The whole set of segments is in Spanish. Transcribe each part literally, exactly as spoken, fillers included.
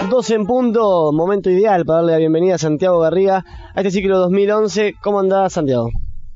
las doce en punto, momento ideal para darle la bienvenida a Santiago Garriga a este ciclo dos mil once. ¿Cómo andás, Santiago?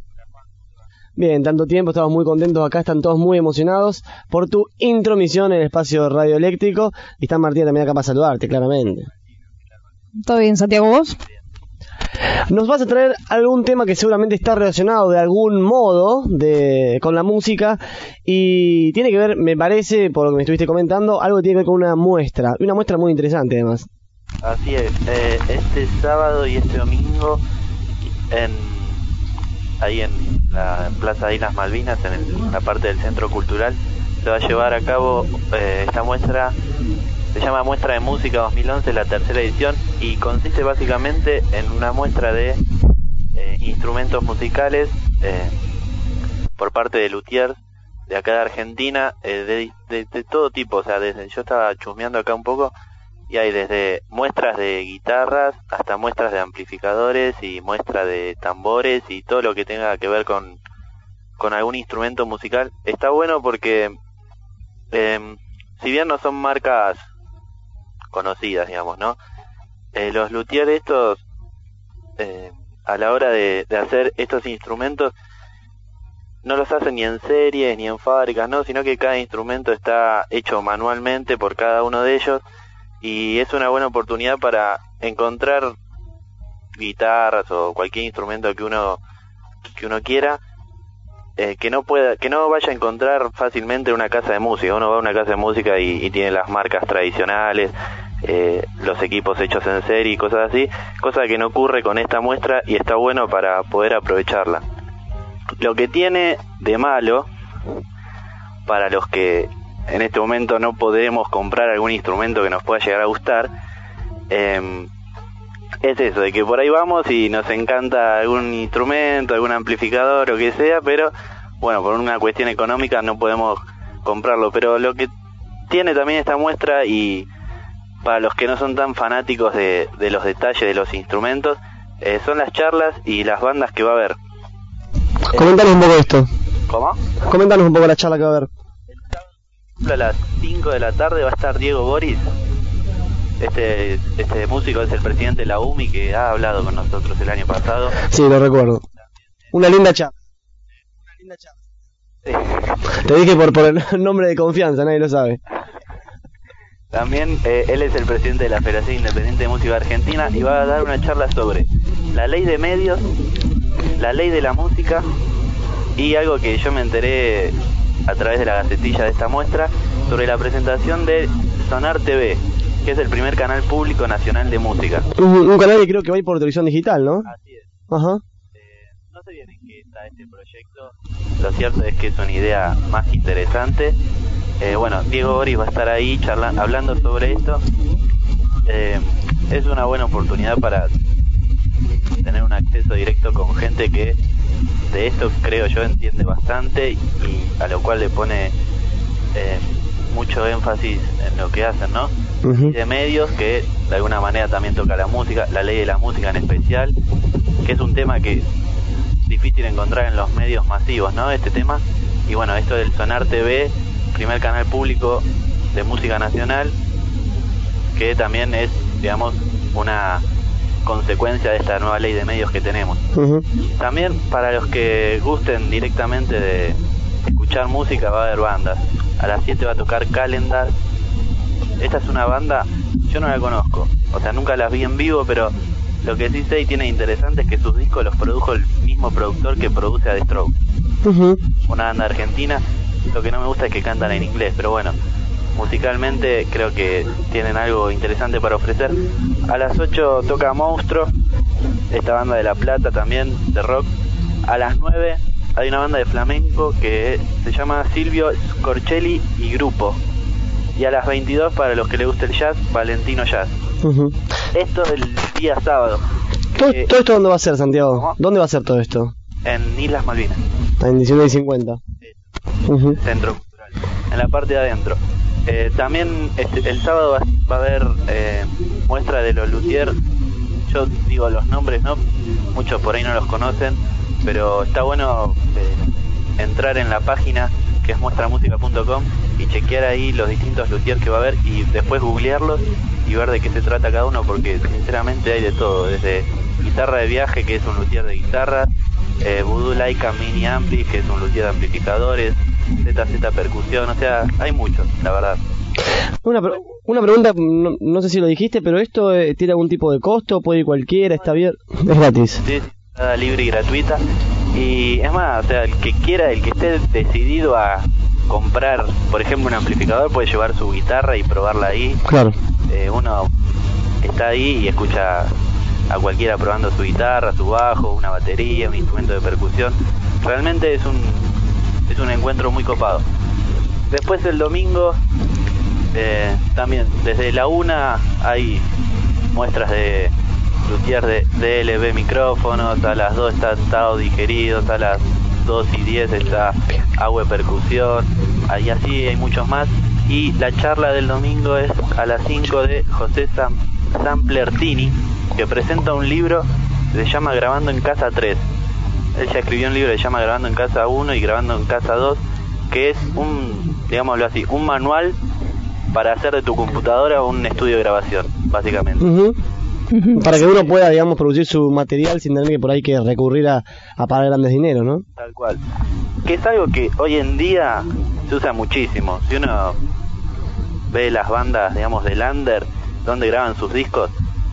Bien, tanto tiempo, estamos muy contentos acá, están todos muy emocionados por tu intromisión en el espacio radioeléctrico. Y está Martina también acá para saludarte, claramente. ¿Todo bien, Santiago, vos? Nos vas a traer algún tema que seguramente está relacionado de algún modo de, con la música, y tiene que ver, me parece, por lo que me estuviste comentando, algo que tiene que ver con una muestra, una muestra muy interesante además. Así es, eh, este sábado y este domingo, en ahí en la Plaza de Islas Malvinas, en el, la parte del Centro Cultural, se va a llevar a cabo eh, esta muestra. Se llama Muestra de Música dos mil once, la tercera edición, y consiste básicamente en una muestra de eh, instrumentos musicales eh, por parte de luthiers de acá de Argentina, eh, de, de, de todo tipo. O sea, desde, yo estaba chusmeando acá un poco y hay desde muestras de guitarras hasta muestras de amplificadores y muestras de tambores y todo lo que tenga que ver con, con algún instrumento musical. Está bueno porque eh, si bien no son marcas conocidas, digamos, ¿no? Eh, los luthiers estos, eh, a la hora de, de hacer estos instrumentos, no los hacen ni en series ni en fábricas, ¿no? Sino que cada instrumento está hecho manualmente por cada uno de ellos, y es una buena oportunidad para encontrar guitarras o cualquier instrumento que uno que uno quiera, eh, que no pueda, que no vaya a encontrar fácilmente en una casa de música. Uno va a una casa de música y, y tiene las marcas tradicionales, eh, los equipos hechos en serie y cosas así, cosa que no ocurre con esta muestra, y está bueno para poder aprovecharla. Lo que tiene de malo, para los que en este momento no podemos comprar algún instrumento que nos pueda llegar a gustar, eh, es eso, de que por ahí vamos y nos encanta algún instrumento, algún amplificador o que sea, pero bueno, por una cuestión económica no podemos comprarlo. Pero lo que tiene también esta muestra, y para los que no son tan fanáticos de, de los detalles de los instrumentos, eh, son las charlas y las bandas que va a haber. Coméntanos un poco esto. ¿Cómo? Coméntanos un poco la charla que va a haber. El sábado a las cinco de la tarde va a estar Diego Boris. Este, este músico es el presidente de la U M I, que ha hablado con nosotros el año pasado. Sí, lo recuerdo. Una linda charla. Una linda charla. Sí. Te dije por, por el nombre de confianza, nadie lo sabe. También eh, él es el presidente de la Federación Independiente de Música Argentina, y va a dar una charla sobre la ley de medios, la ley de la música, y algo que yo me enteré a través de la gacetilla de esta muestra, sobre la presentación de Sonar T V, que es el primer canal público nacional de música. Un, un canal que creo que va a ir por televisión digital, ¿no? Así es. Ajá. Eh, no sé bien en qué está este proyecto. Lo cierto es que es una idea más que interesante. Eh, bueno, Diego Boris va a estar ahí charlando, hablando sobre esto. Eh, es una buena oportunidad para tener un acceso directo con gente que de esto, creo yo, entiende bastante, y a lo cual le pone eh, mucho énfasis en lo que hacen, ¿no? Uh-huh. Y de medios, que de alguna manera también toca la música, la ley de la música en especial, que es un tema que es difícil encontrar en los medios masivos, ¿no? Este tema. Y bueno, esto del Sonar T V, primer canal público de música nacional, que también es, digamos, una consecuencia de esta nueva ley de medios que tenemos. Uh-huh. También, para los que gusten directamente de escuchar música, va a haber bandas. A las siete va a tocar Calendar. Esta es una banda, yo no la conozco, o sea, nunca las vi en vivo, pero lo que sí sé y tiene interesante es que sus discos los produjo el mismo productor que produce a The Strokes. Uh-huh. Una banda argentina. Lo que no me gusta es que cantan en inglés, pero bueno, musicalmente creo que tienen algo interesante para ofrecer. A las ocho toca Monstruo, esta banda de La Plata también, de rock. A las nueve hay una banda de flamenco que se llama Silvio Scorcelli y Grupo. Y a las veintidós, para los que les gusta el jazz, Valentino Jazz. Uh-huh. Esto el día sábado. ¿Todo, que, ¿Todo esto dónde va a ser, Santiago? ¿Cómo? ¿Dónde va a ser todo esto? En Islas Malvinas. En diecinueve y cincuenta. Uh-huh. Centro Cultural, en la parte de adentro. Eh, también este, el sábado va, va a haber eh, muestra de los luthiers. Yo digo los nombres, ¿no? Muchos por ahí no los conocen, pero está bueno eh, entrar en la página, que es muestra música punto com, y chequear ahí los distintos luthiers que va a haber, y después googlearlos y ver de qué se trata cada uno, porque sinceramente hay de todo, desde guitarra de viaje, que es un luthier de guitarra, eh, Voodoo Laika Mini Ampli, que es un luthier de amplificadores, Z Z Percusión, o sea, hay muchos, la verdad. Una, pre- una pregunta, no, no sé si lo dijiste, pero esto eh, tiene algún tipo de costo, puede ir cualquiera, está bien, es gratis. Sí, sí, nada, libre y gratuita. Y es más, o sea, el que quiera, el que esté decidido a comprar, por ejemplo, un amplificador, puede llevar su guitarra y probarla ahí. Claro. Eh, uno está ahí y escucha a cualquiera probando su guitarra, su bajo, una batería, un instrumento de percusión. Realmente es un es un encuentro muy copado. Después el domingo, eh, también desde la una hay muestras de luthier de D L B micrófonos, a las dos está Tao digeridos, a las dos y diez está Agua Percusión, y así hay muchos más. Y la charla del domingo es a las cinco de José Sam, Samplertini, que presenta un libro que se llama Grabando en Casa tres. Él ya escribió un libro que se llama Grabando en Casa uno y Grabando en Casa dos, que es un, digámoslo así, un manual para hacer de tu computadora un estudio de grabación, básicamente. Uh-huh. Uh-huh. Para que uno pueda, digamos, producir su material sin tener que por ahí que recurrir a, a pagar grandes dineros, ¿no? Tal cual. Que es algo que hoy en día se usa muchísimo. Si uno ve las bandas, digamos, del under, donde graban sus discos,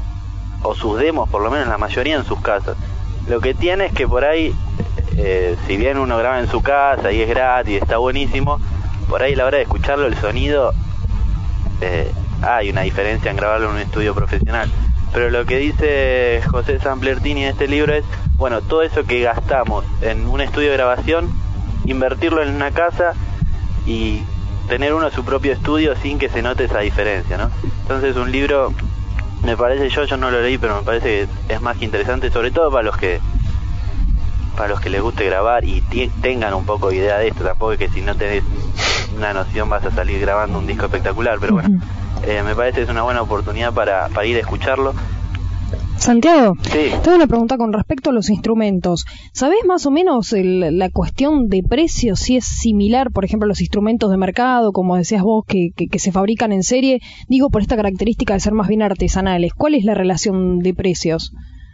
o sus demos, por lo menos la mayoría en sus casas. Lo que tiene es que por ahí, eh, si bien uno graba en su casa y es gratis, está buenísimo, por ahí a la hora de escucharlo, el sonido, eh, hay una diferencia en grabarlo en un estudio profesional. Pero lo que dice José Samplertini en este libro es, bueno, todo eso que gastamos en un estudio de grabación, invertirlo en una casa y tener uno su propio estudio sin que se note esa diferencia, ¿no? Entonces un libro, me parece, yo yo no lo leí, pero me parece que es más que interesante, sobre todo para los que para los que les guste grabar y t- tengan un poco de idea de esto. Tampoco es que si no tenés una noción vas a salir grabando un disco espectacular, pero bueno, eh, me parece que es una buena oportunidad para, para ir a escucharlo. Santiago, sí. Tengo una pregunta con respecto a los instrumentos. ¿Sabés más o menos el, la cuestión de precios, si es similar, por ejemplo, a los instrumentos de mercado, como decías vos, que, que, que se fabrican en serie? Digo, por esta característica de ser más bien artesanales. ¿Cuál es la relación de precios?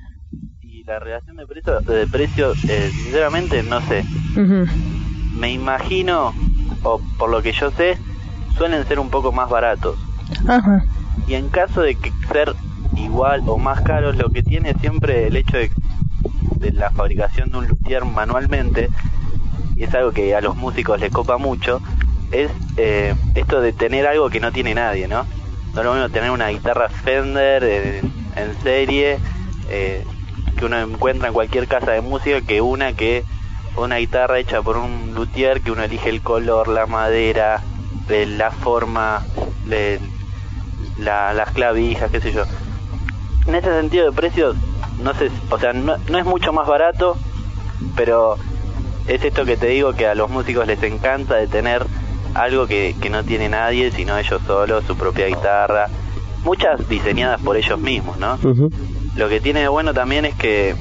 Y la relación de precios, de precios eh, sinceramente, no sé. Uh-huh. Me imagino, o por lo que yo sé, suelen ser un poco más baratos. Ajá. Y en caso de que ser igual o más caros, lo que tiene siempre el hecho de, de la fabricación de un luthier manualmente, y es algo que a los músicos les copa mucho, es eh, esto de tener algo que no tiene nadie, ¿no? No es lo mismo tener una guitarra Fender eh, en serie, eh, que uno encuentra en cualquier casa de música, que una que una guitarra hecha por un luthier, que uno elige el color, la madera, de la forma, de la, las clavijas, qué sé yo. En ese sentido de precios, no sé, o sea, no, no es mucho más barato, pero es esto que te digo, que a los músicos les encanta, de tener algo que, que no tiene nadie, sino ellos solos, su propia guitarra, muchas diseñadas por ellos mismos, ¿no? Uh-huh. Lo que tiene de bueno también es que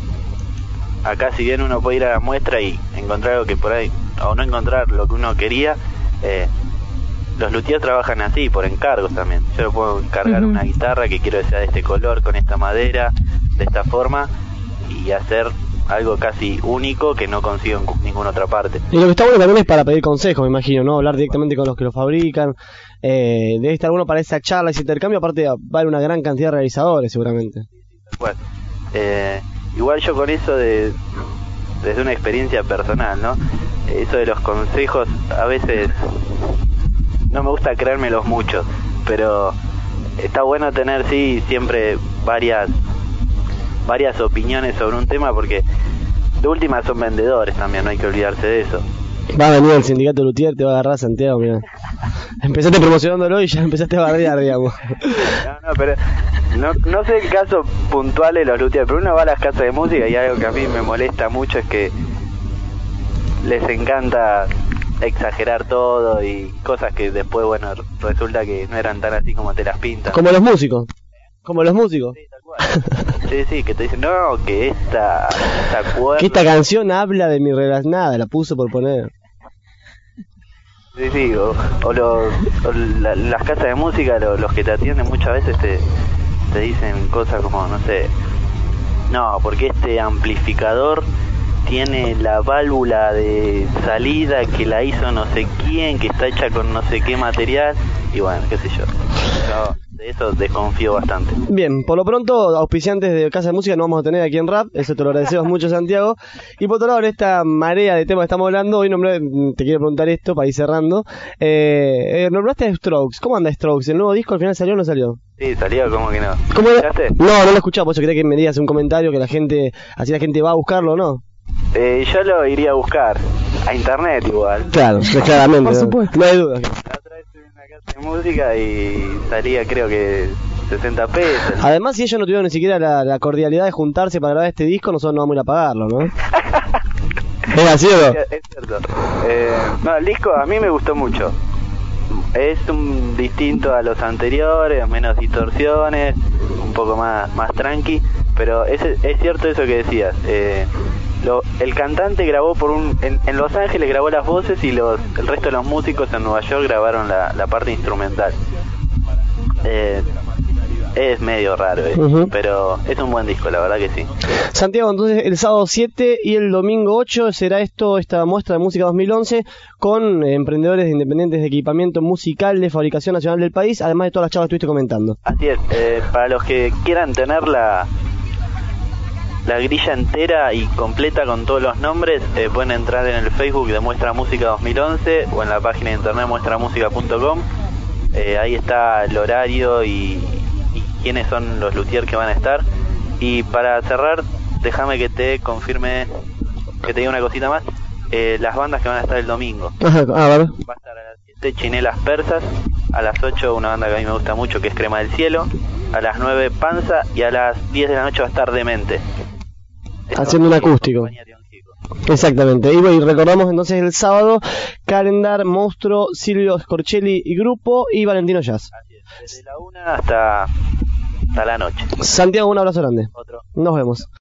acá, si bien uno puede ir a la muestra y encontrar algo que por ahí, o no encontrar lo que uno quería, eh, los luthiers trabajan así, por encargos también. Yo le puedo encargar uh-huh. una guitarra que quiero que sea de este color, con esta madera, de esta forma, y hacer algo casi único que no consigo en ninguna otra parte. Y lo que está bueno también es para pedir consejos, me imagino, ¿no? Hablar directamente con los que lo fabrican. Eh, debe estar bueno para esa charla, ese intercambio. Aparte, va a haber una gran cantidad de realizadores, seguramente. Bueno, eh, igual yo con eso de desde una experiencia personal, ¿no? Eso de los consejos, a veces no me gusta creérmelos mucho, pero está bueno tener, sí, siempre varias varias opiniones sobre un tema, porque de última son vendedores también, no hay que olvidarse de eso. Va a venir el sindicato Luthier, te va a agarrar Santiago, mira. Empezaste promocionándolo y ya empezaste a bardear, digamos. No, no, pero no, no sé el caso puntual de los Luthier, pero uno va a las casas de música y algo que a mí me molesta mucho es que les encanta exagerar todo y cosas que después, bueno, resulta que no eran tan así como te las pintan. Como los músicos. Como los músicos. Sí, tal cual. Sí, sí, que te dicen, no, que esta, esta cuerda... Que esta canción habla de mi relación. Nada, la puso por poner. Sí, sí, o, o, los, o la, las casas de música, lo, los que te atienden muchas veces te, te dicen cosas como, no sé, no, porque este amplificador tiene la válvula de salida que la hizo no sé quién, que está hecha con no sé qué material, y bueno, qué sé yo. Yo de eso desconfío bastante. Bien, por lo pronto, auspiciantes de Casa de Música no vamos a tener aquí en Rap, eso te lo agradecemos mucho, Santiago. Y por otro lado, en esta marea de temas que estamos hablando, hoy nombré, te quiero preguntar esto para ir cerrando. Eh, eh, nombraste a Strokes, ¿cómo anda Strokes? ¿El nuevo disco al final salió o no salió? Sí, salió, ¿cómo que no? ¿Cómo ¿Lo era? escuchaste? No, no lo he escuchado, por eso quería que me digas un comentario, que la gente, así la gente va a buscarlo, ¿no? Eh, yo lo iría a buscar a internet igual. Claro, claramente. Por supuesto. No hay duda. La otra vez estuve en una casa de música y salía creo que sesenta pesos. Además, si ellos no tuvieron ni siquiera la, la cordialidad de juntarse para grabar este disco, nosotros no vamos a ir a pagarlo, ¿no? ¿Es así o no? Es cierto. Eh, no, el disco a mí me gustó mucho. Es un distinto a los anteriores, menos distorsiones, un poco más, más tranqui, pero es, es cierto eso que decías. Eh, lo, el cantante grabó por un en, en Los Ángeles grabó las voces y los el resto de los músicos en Nueva York grabaron la, la parte instrumental. Eh, es medio raro, eh, uh-huh. pero es un buen disco, la verdad que sí. Santiago, entonces el sábado siete y el domingo ocho será esto, esta muestra de música dos mil once con eh, emprendedores independientes de equipamiento musical de fabricación nacional del país, además de todas las chavas que estuviste comentando. Así es, eh, para los que quieran tener la la grilla entera y completa con todos los nombres, eh, pueden entrar en el Facebook de Muestra Música dos mil once o en la página de internet muestra música punto com. Eh, ahí está el horario y, y quiénes son los luthiers que van a estar. Y para cerrar, déjame que te confirme, que te diga una cosita más, eh, las bandas que van a estar el domingo. Ajá, a ver. Va a estar a las siete Chinelas Persas, a las ocho una banda que a mí me gusta mucho que es Crema del Cielo, a las nueve Panza y a las diez de la noche va a estar Demente. Esto Haciendo un es acústico. compañía de un chico. Exactamente. Y, bueno, y recordamos entonces el sábado, Calendar, Monstruo, Silvio Scorcelli y Grupo y Valentino Jazz. Así es, desde la una hasta, hasta la noche. Santiago, un abrazo grande. Otro. Nos vemos.